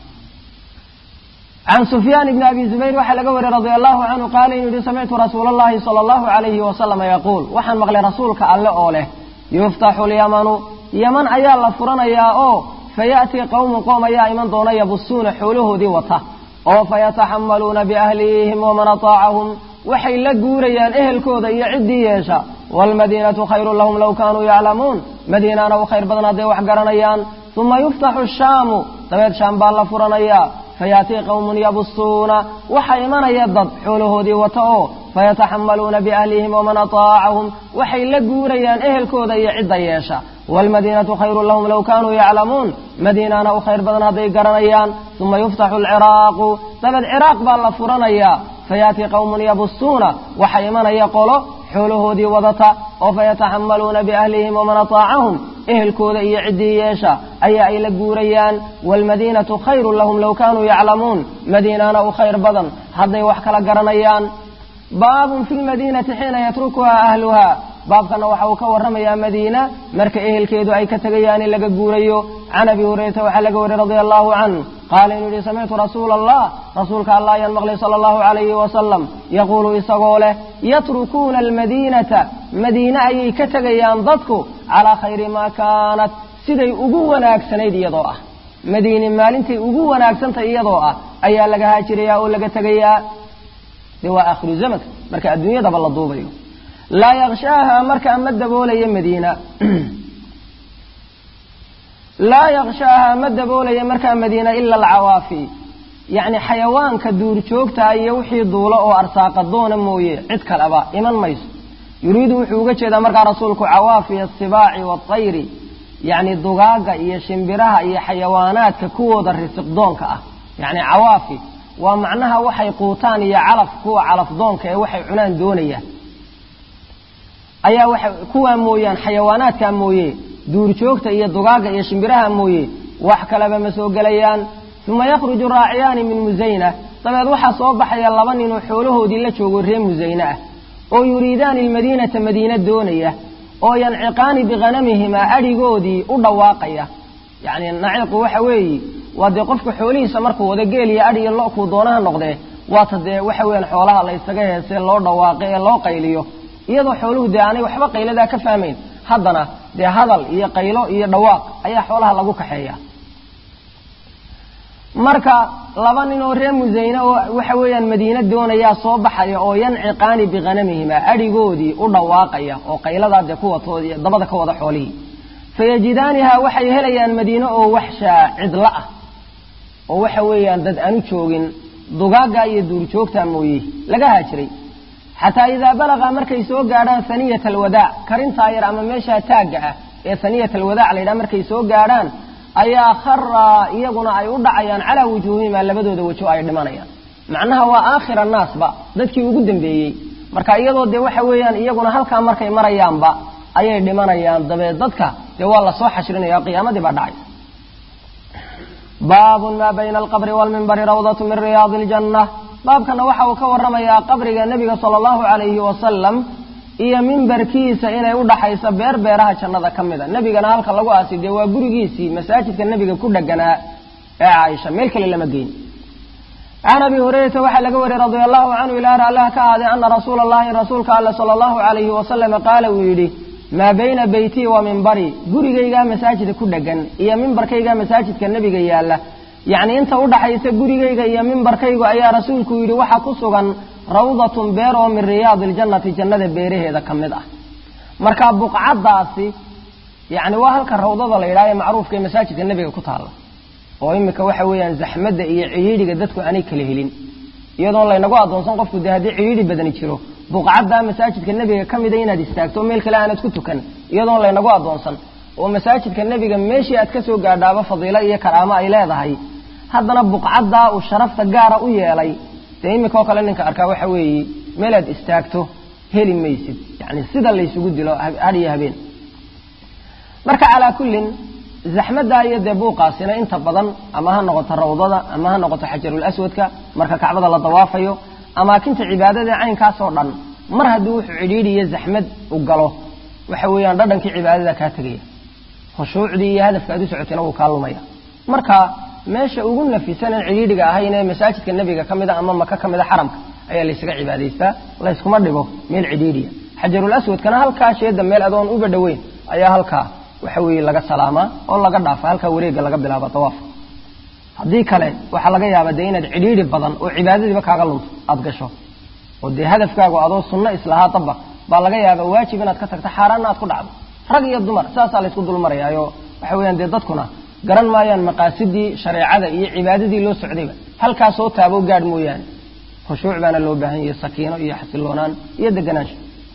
Speaker 1: عن سفيان بن أبي الزبير وحل قوري رضي الله عنه قال إني سمعت رسول الله صلى الله عليه وسلم يقول وحن مغلي رسولك ألا أوله يفتح اليمن يمن أيا الله فرنا يا أو فيأتي قوم يا إيمان دون يبصون حوله ذي وطه أو فيتحملون بأهليهم ومن أطاعهم وحي لقوريان إهل كوذا يعدي يشاء والمدينة خير لهم لو كانوا يعلمون مدينة وخير بدنا ذي وحقرنيان ثم يفتح الشام تبيت شام بالله فرنيا فياتي قوم يبصون وحي من يضد حوله ذي وطه فيتحملون بأهلهم ومن أطاعهم وحي لقوريان إهل كوذا يعد يشاء والمدينة خير لهم لو كانوا يعلمون مدينة وخير بدنا ذي قرنيان ثم يفتح العراق تبيت عراق بالله فرنيا فياتي قوم يبصون وحي من يقول حوله ذي وضطا وفيتحملون بأهلهم ومن أطاعهم إهل كوذا يعدي يشاء أي لقوريان والمدينة خير لهم لو كانوا يعلمون مدينة وخير بدن هذا وحكى لقرنيان باب في المدينة حين يتركها أهلها باب كان وحوك ورمي مدينة مرك إهل كيدو أي كتغيان لقوريو عن أبي هريرة وحلق رضي الله عنه قال إني سمعت رسول الله رسولك الله ينبغي صلى الله عليه وسلم يقول إسقوله يتركون المدينة مدينة أي كتغيان ضدك على خير ما كانت سيدي أقونا أكسنيد يضوء madiine maalintii ugu wanaagsanta iyadoo ah ayaa laga haajirayaa oo laga tagayaa de waa aakhiru zamanka marka adduunyadaba la duubayo laa yakhshaaha marka ma daboolaya madiina laa yakhshaaha ma daboolaya markaa madiina ila alcawaafi yacni xayawaanka duurjoogta iyo wixii duulo oo arsaaqa doona mooye cid kaleba iman mayso yuriidu wuxuu uga jeedaa markaa rasuulku cawaafi asibaaci waatayri yacni dugaaga iyo shimbiraha iyo xayawaanaadka kuwooda risiq doonka ah yacni cawaafi waa macnaha waxay quutaan iyo calaf kuwa calaf doonka ee waxay cunaan doonayaan ayaa waxa kuwa mooyaan xayawaanaadka mooye duurjoogta iyo dugaaga iyo shimbiraha mooye wax kaleba ma soo galayaan uma yakhruju raaciyaani min musayna dabeed waxaa soo baxaya laba nin oo xoolahoodii la joogo reer musayne ah oo yuriidaani almadiinata madiina doonaya oo yanciqaani bikhanamihimaa adhigoodii u dhawaaqaya yacni naciiqu waxa weeye waa dee qofka xoolihiisa markuu wada geel iyo adhi iyo lo kuu doonaha noqdee waata dee waxa weeyaan xoolaha la ysaga heesee loo dhawaaqe ee loo qayliyo iyadoo xooluhu dee aanay waxba qayladaa ka fahmayn haddana dee hadal iyo qaylo iyo dhawaaq ayaa xoolaha lagu kaxeeya marka laba nin oo reer musayne oo waxa weeyaan madiina doonayaa soo baxaya oo yanciqaani bikhanamihimaa adhigoodii u dhawaaqaya oo qayladaa dee kuwatoodii dabada ka wada xoolihii fayajidaanihaa waxay helayaan madiine oo waxshaa cidla ah oo waxa weeyaan dad aanu joogin dugaaga iyo duurjoogta mooye laga haajiray xataa idaa balaqa markay soo gaadhaan haniyat alwadaac karintaa yar ama meeshaa taagga ah ee haniyat alwadaac la yidhaha markay soo gaadhaan ayaa kharaa iyaguna ay u dhacayaan calaa wujuuhihimaa labadooda wajo ay dhimanayaan macnaha waa aakhir annaasba dadkii ugu dambeeyey marka iyadoo dee waxa weeyaan iyaguna halkaa markay marayaanba ayay dhimanayaan dabeed dadka dee waa lasoo xashrinaya qiyaamadii baa dhacay baabun maa bayna alqabri waalminbari rawdatu min riyaadi aljanna baabkana waxa uu ka warramayaa qabriga nebiga sala allahu calayhi wasalam iyo mimbarkiisa inay u dhaxayso beeraha jannada ka mida nebigana halka lagu aasi dee waa gurigiisii masaajidka nebiga ku dheganaa ee caaisha meel kale lama geyn can abi hurayrata waxaa laga wariyey radia allahu canhu ilaah allah ka ahaaday ana rasuula allahi rasuulka alle sala allahu calayhi wasalam qaala uu yidhi maa bayna beytii wa mimbari gurigaygaa masaajidka ku dhegan iyo mimbarkaygaa masaajidka nebiga yaalla yacni inta u dhaxaysa gurigayga iyo mimbarkaygu ayaa rasuulku yidhi waxa ku sugan rawdatun beer oo min riyaadi iljannati jannada beeraheeda ka mid ah marka buqcaddaasi yacni waa halka rawdada la yidhaha ee macruufka ee masaajidka nebiga ku taalla oo imika waxa weeyaan zaxmadda iyo cidhiidhiga dadku aanay kala helin iyadoon laynagu addoonsan qofku dee haddii cidhiidhi badani jiro buqcaddaa masaajidka nebiga ka mida inaad istaagto meel kale aanad ku tukan iyadoon laynagu addoonsan oo masaajidka nebiga meeshii aad ka soo gaadhaaba fadiilo iyo karaamo ay leedahay haddana buqcaddaa uu sharafta gaara u yeelay dee imika oo kale ninka arkaa waxa weeye meelaad istaagto heli maysid yacni sida laysugu dilo had iyo habeen marka calaa kullin zaxmaddaa iyo dee buuqaasina inta badan ama ha noqoto rawdada ama ha noqoto xajarul aswadka marka kacbada la dawaafayo amaakinta cibaadada caynkaasoo dhan mar haddii wuxuu cidhiidhi iyo zaxmad u galo waxa weeyaan dhadhankii cibaadada kaa tegaya khushuucdii iyo hadafka aad u socotayna wuu kaa lumaya marka meesha ugu nafisan aan cidhiidhiga ahayn ee masaajidka nebiga ka mida ama maka ka mida xaramka ayaa laysaga cibaadaystaa layskuma dhigo meel cidhiidhiya xajarul aswadkana halkaa sheeda meel adoon uba dhoweyn ayaa halkaa waxa weeye laga salaamaa oo laga dhaafa halkaa wareegga laga bilaabo dawaafka haddii kale waxaa laga yaabaa dee inaad cidhiidhi badan oo cibaadadiiba kaaga lunto aada gasho oo dee hadafkaagu adoo sunno islahaa dabaq baa laga yaabaa waajib inaad ka tagto xaaraanna aad ku dhacdo rag iyo dumar saasaa laysku dulmarayaayo waxa weeyaan dee dadkuna garan maayaan maqaasidii shareecada iyo cibaadadii loo socdayba halkaa soo taabo gaadh mooyaane khushuuc baana loo baahan yahay sakiino iyo xasiloonaan iyo deganaansho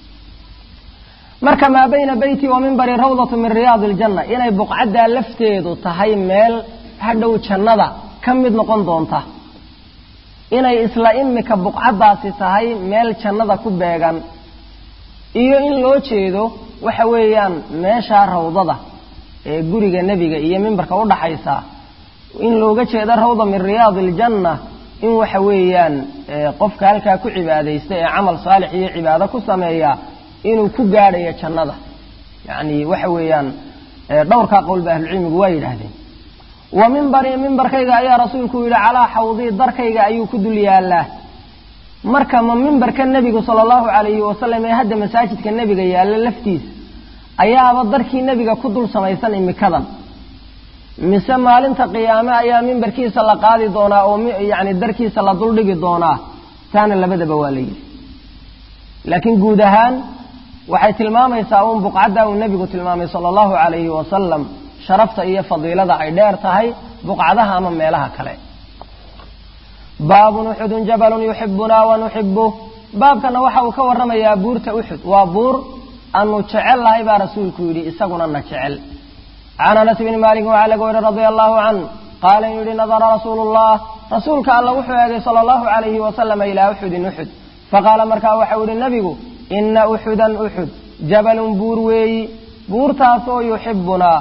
Speaker 1: marka maa bayna beyti wa mimbari rawdatu min riyaadi aljanna inay buqcaddaa lafteedu tahay meel hadhow jannada ka mid noqon doonta inay isla imika buqcaddaasi tahay meel jannada ku beegan iyo in loo jeedo waxa weeyaan meeshaa rawdada ee guriga nebiga iyo mimbarka u dhaxaysa in looga jeedo rawda min riyaadi aljanna in waxa weeyaan qofka halkaa ku cibaadaysta ee camal saalix iyo cibaado ku sameeya inuu ku gaadhayo jannada yacni waxa weeyaan dhowrkaa qowlba ahlucilmigu waa yidhaahdeen wa mimbari mimbarkayga ayaa rasuulku yidhi calaa xawdii darkayga ayuu ku dul yaallaa marka ma mimbarka nebigu sala allahu calayhi wasalam ee hadda masaajidka nebiga yaalla laftiisa ayaaba darkii nebiga ku dul samaysan imikadan mise maalinta qiyaame ayaa mimbarkiisa la qaadi doonaa oo yani darkiisa la duldhigi doonaa taana labadaba waa la yidhi laakiin guud ahaan waxay tilmaamaysaa uun buqcadda uu nebigu tilmaamay sala allahu calayhi wasalam sharafta iyo fadiilada ay dheer tahay buqcadaha ama meelaha kale baabun uxudun jabalun yuxibunaa wa nuxibuh baabkana waxa uu ka warramayaa buurta uxud waa buur aanu jecel lahay baa rasuulku yidhi isaguna na jecel can anas bni maalik waxaa laga wari radia allahu canh qaala in yidhi nadara rasuulullah rasuulka alla wuxuu eegay sala allahu calayhi wasalama ilaa uxudin uxud faqaala markaa waxau yidhi nebigu ina uxudan uxud jabalun buur weeyi buurtaasoo yuxibunaa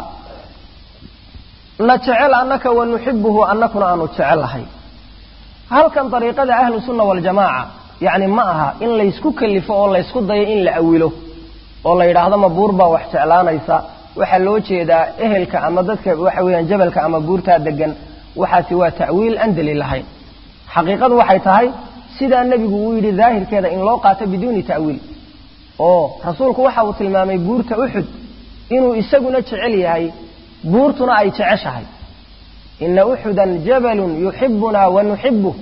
Speaker 1: na jecel annaka wa nuxibuhu annakuna aanu jecel lahay halkan dariiqada ahlu sunna waljamaaca yacni ma aha in laysku kalifo oo laysku dayo in la awilo oo la yidhaahdo ma buur baa wax jeclaanaysa waxaa loo jeedaa ehelka ama dadka waxa weeyaan jabalka ama buurtaa degan waxaasi waa ta'wiil aan daliil lahayn xaqiiqadu waxay tahay sidaa nebigu uu yidhi daahirkeeda in loo qaato biduuni ta'wiil oo rasuulku waxa uu tilmaamay buurta uxud inuu isaguna jecel yahay buurtuna ay jeceshahay ina uxudan jabalun yuxibunaa wa nuxibuh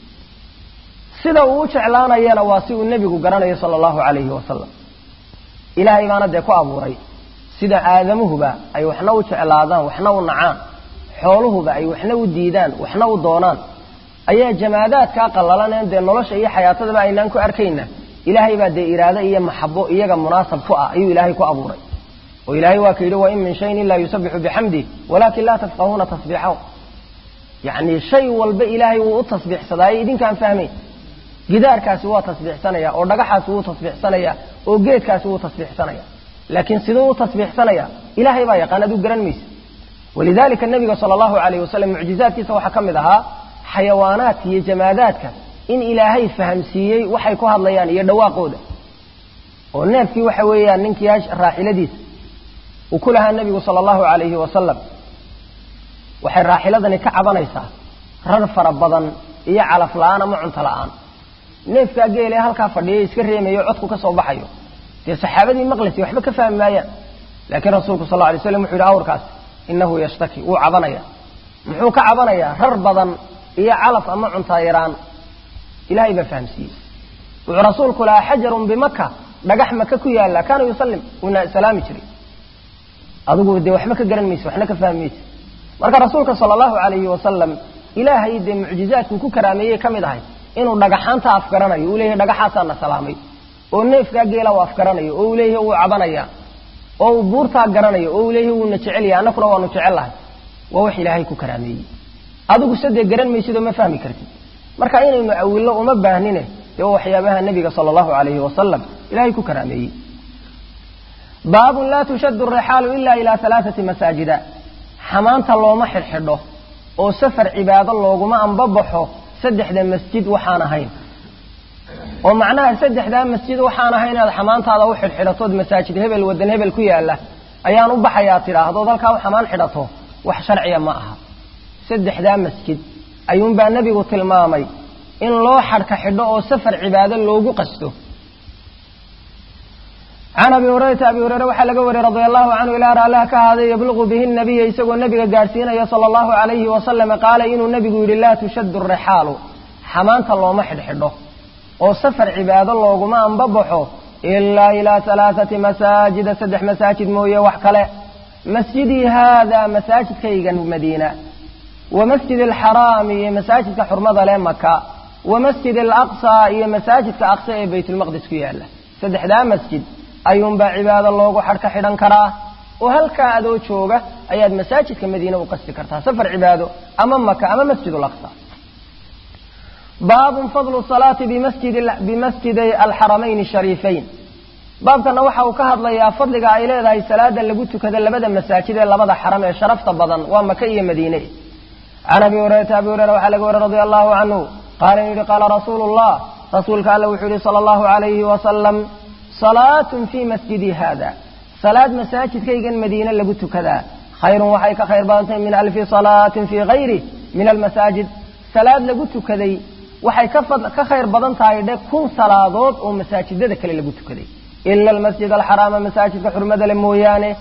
Speaker 1: sida uu u jeclaanayana waa si uu nebigu garanayo sala allahu calayhi wasalam ilaahay baana dee ku abuuray sida aadamuhuba ay waxna u jeclaadaan waxna u nacaan xooluhuba ay waxna u diidaan waxna u doonaan ayaa jamaadaadkaa qallalaneen dee nolosha iyo xayaatadaba aynaan ku arkayna ilaahay baa dee iraado iyo maxabo iyaga munaasab ku ah ayuu ilaahay ku abuuray oo ilaahay waa ka yidhi wain min shayin ilaa yusabixu bixamdih walaakin laa tafqahuuna tasbiixahu yacni shay walba ilaahay wuu u tasbiixsadaayo idinkaan fahmayn gidaarkaasi waa tasbiixsanaya oo dhagaxaasi wuu tasbiixsanaya oo geedkaasi wuu tasbiixsanaya laakiin siduu u tasbiixsanaya ilaahay baa yaqaan aduu garan maysa walidaalika nabiga sala allahu calayhi wasalam mucjizaadkiisa waxaa ka mid ahaa xayawaanaadka iyo jamaadaadka in ilaahay fahamsiiyey waxay ku hadlayaan iyo dhawaaqooda oo neefkii waxa weeyaan ninkii raaxiladiisa uu ku lahaa nebigu sala allahu calayhi wasalam waxay raaxiladani ka cabanaysaa rar fara badan iyo calaf la'aan ama cunto la'aan neefkaa geele halkaa fadhiyay iska reemayo codku ka soo baxayo dee saxaabadii maqlaysa waxba ka fahmi maayaan laakiin rasuulku sal alla alay slam wuxuu yidhi awrkaas innahu yashtaki wuu cabanaya muxuu ka cabanayaa rar badan iyo calaf ama cuntaa yaraan ilaahay baa fahamsiiyey wuxuu rasuulku lahaa xajarun bimaka dhagax maka ku yaalla kaana yusallim wuuna salaami jiray adigu dee waxba ka garan maysa waxna ka fahmi maysa marka rasuulka sala allahu calayhi wasalam ilaahay dee mucjizaadkuu ku karaameeyey ka mid ahay inuu dhagaxaanta afgaranayo uu leeyahay dhagaxaasaa na salaamay oo neefkaa geela uu afgaranayo oo uu leeyahay wuu cabanaya oo uu buurtaa garanayo oo uu leeyahay wuuna jecel yahay annakuna waanu jecel lahay waa wax ilaahay ku karaameeyey adigu sadee garan maysidoo ma fahmi kartid marka inaynu awillo uma baahnine dee waa waxyaabaha nebiga sala allahu calayhi wasalam ilaahay ku karaameeyey baabun laa tushaddu arixaalu ila ilaa alaaati masaajida xamaanta looma xidhxidho oo safar cibaado looguma anbabaxo saddexda masjid waxaan ahayn oo macnaha saddexdaa masjid waxaan ahayn inaad xamaantaada u xidhxidhatood masaajid hebel wadan hebel ku yaalla ayaan u baxayaa tidhaahdood halkaa u xamaan xidhato wax sharciya ma aha saddexdaa masjid ayuunbaa nebigu tilmaamay in loo xadhka xidho oo safar cibaado loogu qasto can abi hurayrata abi hureyre waxaa laga wariyey radia allahu canhu ilaa raalliha ka ahaaday yabluqu bihi nabiya isagoo nebiga gaadhsiinaya sala allahu calayhi wasalama qaala inuu nebigu yidhi laa tushaddu arixaalu xamaanta looma xidhxidho oo safar cibaado looguma anbabaxo ilaa ilaa alaaati masaajida saddex masaajid mooye wax kale masjidii haadaa masaajidkaygan madiina wa masjid alxaraami iyo masaajidka xurmada leh maka wa masjid alaqsaa iyo masaajidka aqsa ee baytulmaqdis ku yaalla saddexdaa masjid ayuunbaa cibaado loogu xadhka xidhan karaa oo halkaa adoo jooga ayaad masaajidka madiine u qasti kartaa safar cibaado ama maka ama masjid alaqsa baabun fadlu salaati bimasjiday alxaramayn shariifayn baabkana waxa uu ka hadlayaa fadliga ay leedahay salaada lagu tukada labada masaajid ee labada xaram ee sharafta badan waa maka iyo madiine can abi hurayrata abi hureyre waxaa laga wariy radia allahu canhu qaala inuu yihi qaala rasuulu llah rasuulka alla wuxuu yihi sala allahu calayhi wasalam salaatun fii masjidi haada salaad masaajidkaygan madiine lagu tukadaa khayrun waxay ka khayr badan tahay min alfi salaatin fii hayri min almasaajid salaad lagu tukaday waxay ka khayr badan tahay 1,000 salaadood oo masaajidada kale lagu tukaday ila almasjid alxaraama masaajidka xurmada le mooyaane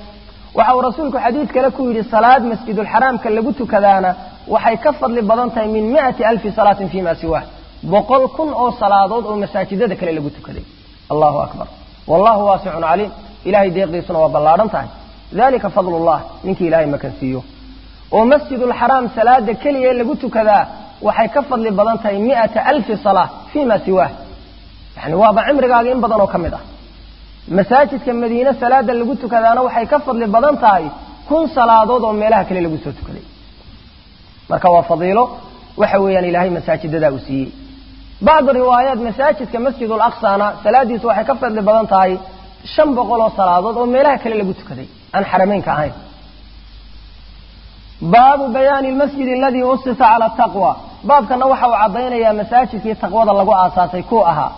Speaker 1: waxa uu rasuulku xadiid kale ku yidhi salaad masjidul xaraamka lagu tukadaana waxay ka fadli badan tahay min 100,000 salaatin fiima siwaa 100,000 oo salaadood oo masaajidada kale lagu tukaday allahu akbar wallahu waasi'un caliim ilaahay deeqdiisuna waa ballaaran tahay dalika fadlullah ninkii ilaahay makansiiyo oo masjidul xaraam salaada kaliya lagu tukadaa waxay ka fadli badan tahay 100,000 salaa fiima siwaa yani waaba cimrigaaga in badan oo ka mid ah masaajidka madiina salaada lagu tukadaana waxay ka fadli badan tahay 1,000 salaadood oo meelaha kale lagu soo tukaday marka waa fadiilo waxa weeyaan ilaahay masaajidada uu siiyey بعض الروايات مساجد كمسجد الأقصى سلادي waxay ka fadli badan tahay 500 oo salaadood oo meelaha kale lagu tukaday aan xarameynka ahayn باب بيان المسجد الذي أسس على التقوى باب كان waxa uu cadeynaya masaajidkii taqwada lagu aasaasay ku ahaa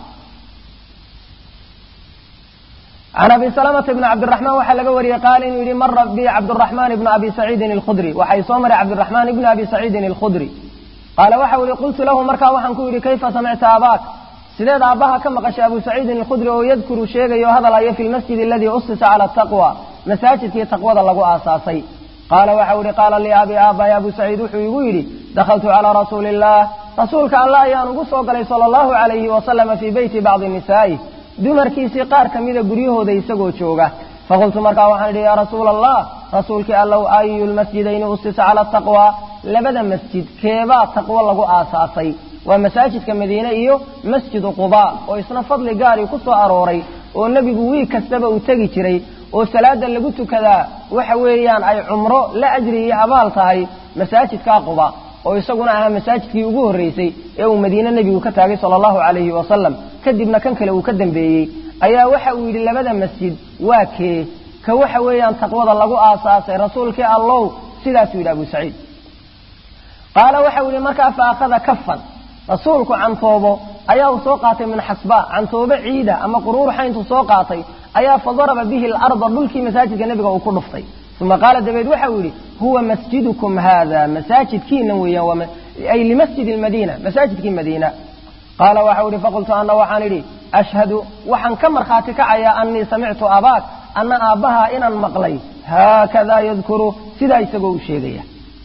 Speaker 1: عن أبي سلمة بن عبد الرحمن وحا laga wariyay قال إنه يري مر بي عبد الرحمن بن أبي سعيد الخدري وحي صومر عبد الرحمن بن أبي سعيد الخدري قال وحول قلت له مركا وحن كوري كيف سمعت أباك سيداد أباها كما قش أبو سعيد الخدري ويذكر شيئا وهذا لا في المسجد الذي أسس على التقوى مساجد في تقوى الله أساسي قال وحول قال لي أبي آبا يا أبو سعيد وحيويري دخلت على رسول الله رسولك الله ينقص وقال صلى الله عليه وسلم في بيت بعض النساء دمركيسي قار كميدة قريه ذي سقو شوقه فقلت مركا وحن يا رسول الله رسولك الله أي المسجدين أسس على التقوى لبدا مسجد كيبا تقوى الله آساسي ومساجد كمدينة إيو مسجد قباء ويسنا فضل قاري قصة أروري والنبي قوي كسبه وتقي جري وسلاة اللي قلت كذا وحويان أي عمره لا أجري أبالتهي مساجد كقباء ويسقونها مساجد في وجوه الرئيسي يوم مدينة النبي وكتاقي صلى الله عليه وسلم كدبنا كان كله وكدم به أيا وحوي لبدا مسجد واكي كوحويان تقوى الله آساسي رسولك الله سيدات إلى أبو سعيد قال وحولي مركا فأخذ كفا رسولك عن طوبه أيا سوقاتي من حسباء عن طوبة عيدة أما قرور حين سوقاتي أيا فضرب به الأرض ملكي مساجد النبي وكل نفطي ثم قال دبيد وحولي هو مسجدكم هذا مساجد كينوية أي لمسجد المدينة مساجد كين مدينة قال وحولي فقلت أنا وحاني أشهد وحن كمر خاتك عيا أني سمعت أباك أن أباها إن المقلي هكذا يذكر سيدا يسقوا الشيء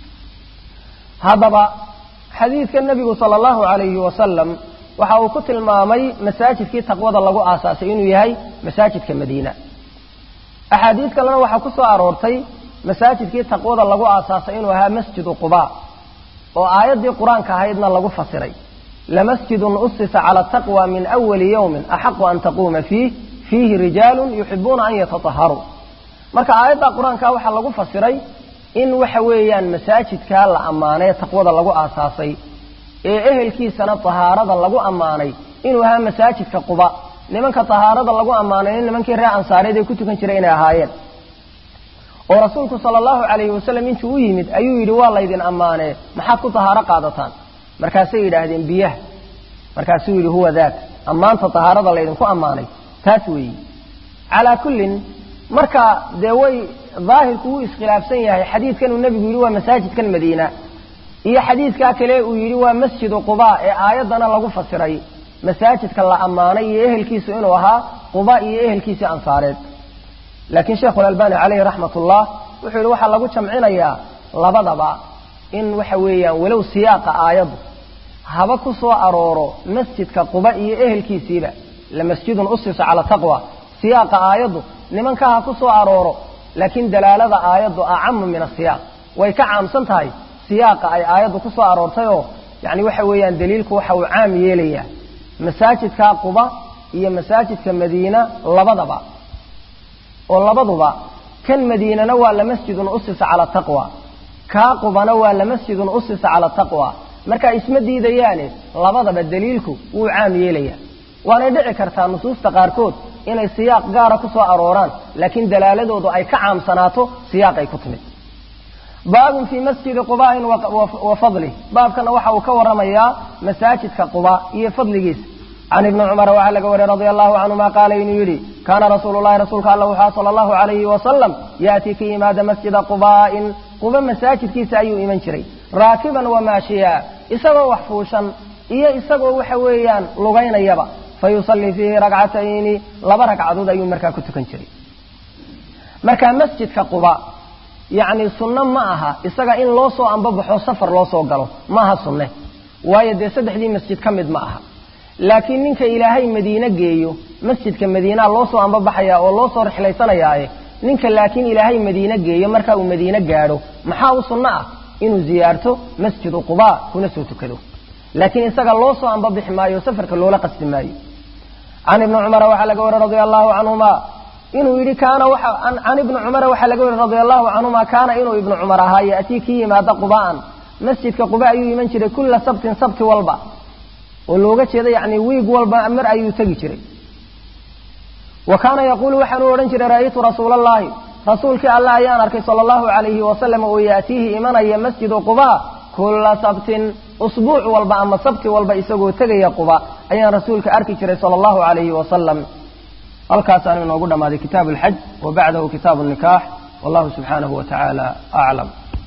Speaker 1: هذا حديث النبي صلى الله عليه وسلم وحاو كتل مامي مساجد كي تقوى الله أساسي إنه يهي مساجد كمدينة أحاديث كلنا وحاو كسو أرورتي مساجد كي تقوى الله أساسي إنه ها مسجد قباء وآيات دي قرآن كهيدنا الله فسري لمسجد أسس على التقوى من أول يوم أحق أن تقوم فيه رجال يحبون أن يتطهروا marka aayada quraanka waxa lagu fasiray in waxa weeyaan masaajidka la amaanay taqwada lagu aasaasay ee ehelkiisana tahaarada lagu amaanay inuu ahaa masaajidka Quba nimanka tahaarada lagu amaanay nimankii reer ansaareed ee ku tukan jiray inay ahaayeen oo rasuulku sallallahu alayhi wasallam intuu u yimid ayuu yiri waa la idin amaanay maxaad ku tahaaro qaadataan markaasay yiraahdeen biyaha markaasuu yiri huwa daak amaanta tahaarada la idin ku amaanay taas weey ala kullin marka deeway daahirku uu iskhilaafsan yahay xadiidkan uu nabigu yiri waa masaajidkan Madiina iyo xadiidka kale uu yiri waa masjid Quba ee aayadana lagu fasiray masaajidka la amaanay iyo ehelkiisu inuu ahaa Quba iyo ehelkiisa ansaareed laakiin Sheekh Al-Albani alayhi rahmatullah wuxuu yiri waxa lagu jamcinayaa labadaba in waxa weeyaan walow siyaaqa aayadu haba ku soo arooro masjidka Quba iyo ehelkiisiiba la masjidun usisa ala taqwa siyaaqa aayadu nimanka ha ku soo arooro laakiin dalaalada aayadu aam min as-siyaq way ka caamsan tahay siyaaqa ay aayadu ku soo aroortay oo yani waxa weeyaan daliilku waxa uu caam yeelaya masaajidka Quba iyo masaajidka Madiina labaduba kan Madiinana waa la masjidun usisa ala taqwa ka Qubana waa la masjidun usisa ala taqwa marka isma diidayaan labadaba daliilku uu caam yeelaya waana dhici kartaa nusuusta qaarkood inay siyaaq gaar ah ku soo arooraan laakiin dalaaladoodu ay ka caamsanaato siyaaq ay ku timid baab fi masjid Quba wa fadli baabkana waxa uu ka waramayaa masaajidka Quba iyo fadligiisa عن ابن عمر وعلى قول رضي الله عنهما قال ينيري كان رسول الله صلى الله عليه وسلم يأتي في إماد مسجد قباء قبا مساجد كيس أيو إيمان شري راكبا وماشيا إساقوا وحفوشا إساقوا وحويا لغين يبا فيصلي فيه ركعتين لبرك عدود أيو مركا كنت كنشري marka masjidka quba yani sunna ma aha isaga in loo soo anbabaxo safar loo soo galo ma aha sunne waayo de saddexdii masjid kamid ma aha laakiin ninka ilaahay madiina geeyo masjidka madiina loo soo anbabaxaya oo loo soo rixlaysanaya ninka laakiin ilaahay madiina geeyo marka uu madiina gaaro maxaa uu sunna ah inuu ziyaarto masjid quba kuna soo tukado laakiin isaga loo soo anbabixi maayo safarka loola qasdi maayo عن ابن عمر وحا لغا وري رضي الله عنهما إنه يدي كان عن ابن عمر وحا لغا وري رضي الله عنهما كان إنه ابن عمر ها يأتيكي ما قباء مسجد كقباء يمن جري كل سبت والبا ولوغا جيدا يعني ويق والبا أمر أيو تغي جري وكان يقول وحا نورن جري رأيت رسول الله رسولك الله أيان أركي صلى الله عليه وسلم ويأتيه إيمانا يا مسجد قباء كل سبت أسبوع والبا أما سبت والبا إساقو تغي قباء أيان رسولك أركي جري صلى الله عليه وسلم الكاسان من وقلنا ماذا كتاب الحج وبعده كتاب النكاح والله سبحانه وتعالى أعلم